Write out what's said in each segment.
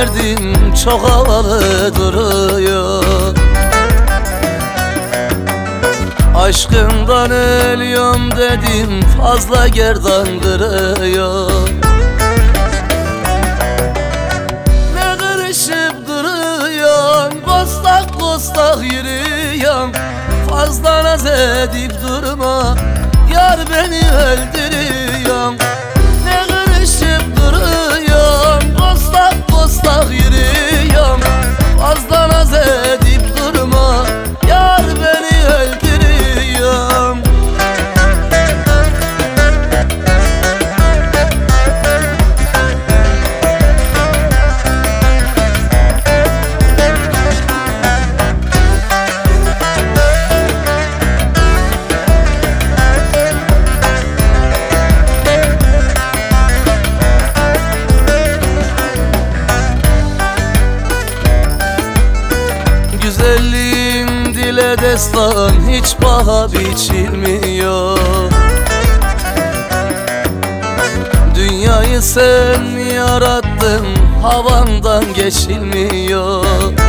derdin çok havalı duruyor. Aşkından ölüyorum dedim, fazla gerdan kırıyor. Ne kırışıp duruyorsun, kostak kostak yürüyorsun. Fazla naz edip durma, yar beni öldürüyorsun. Ne kırışıp duruyorsun, kostak kostak yürüyorsun. Fazla naz edip durma, yar beni öldürüyorsun. Güzelliğin dile destan, hiç paha biçilmiyor. Dünyayı sen yarattın, havandan geçilmiyor.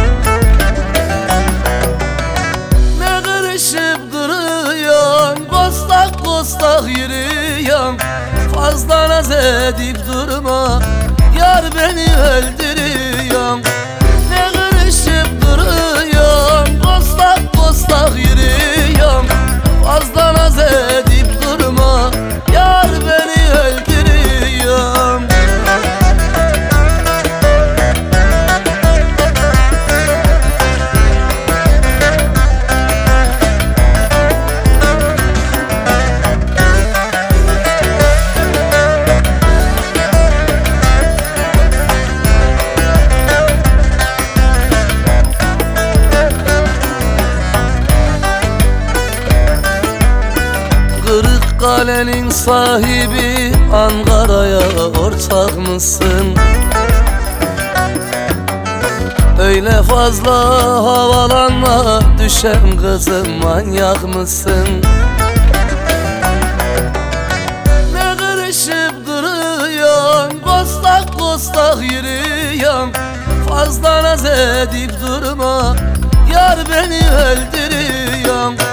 Ne kırışıp duruyorsun, kostak kostak yürüyorsun. Fazla naz edip durma, yar beni öldürüyorsun. Ne kırışıp duruyorsun, kostak kostak yürüyorsun. Fazla naz edip durma, yar beni öldürüyorsun. Kalenin sahibi, Ankara'ya ortak mısın? Öyle fazla havalanma, düşen kızım manyak mısın? Ne kırışıp duruyorsun, kostak kostak yürüyorsun. Fazla naz edip durma, yar beni öldürüyorsun.